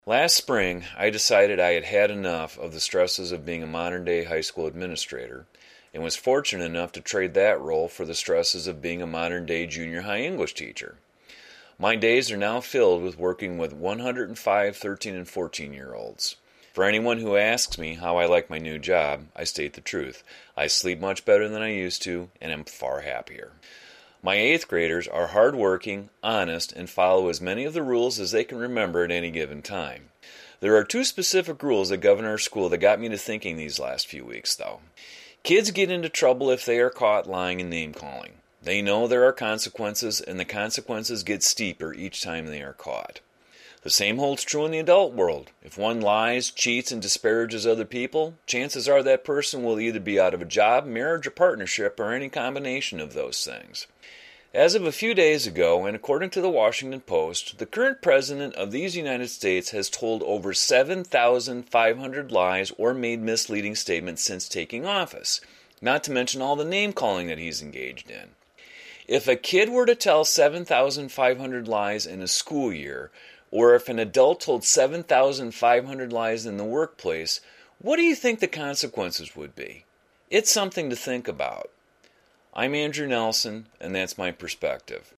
Last spring, I decided I had had enough of the stresses of being a modern-day high school administrator and was fortunate enough to trade that role for the stresses of being a modern-day junior high English teacher. My days are now filled with working with 105 13 and 14-year-olds. For anyone who asks me how I like my new job, I state the truth. I sleep much better than I used to and am far happier. My 8th graders are hardworking, honest, and follow as many of the rules as they can remember at any given time. There are two specific rules that govern our school that got me to thinking these last few weeks, though. Kids get into trouble if they are caught lying and name-calling. They know there are consequences, and the consequences get steeper each time they are caught. The same holds true in the adult world. If one lies, cheats, and disparages other people, chances are that person will either be out of a job, marriage, or partnership, or any combination of those things. As of a few days ago, and according to the Washington Post, the current president of these United States has told over 7,500 lies or made misleading statements since taking office, not to mention all the name-calling that he's engaged in. If a kid were to tell 7,500 lies in a school year, or if an adult told 7,500 lies in the workplace, what do you think the consequences would be? It's something to think about. I'm Andrew Nelson, and that's my perspective.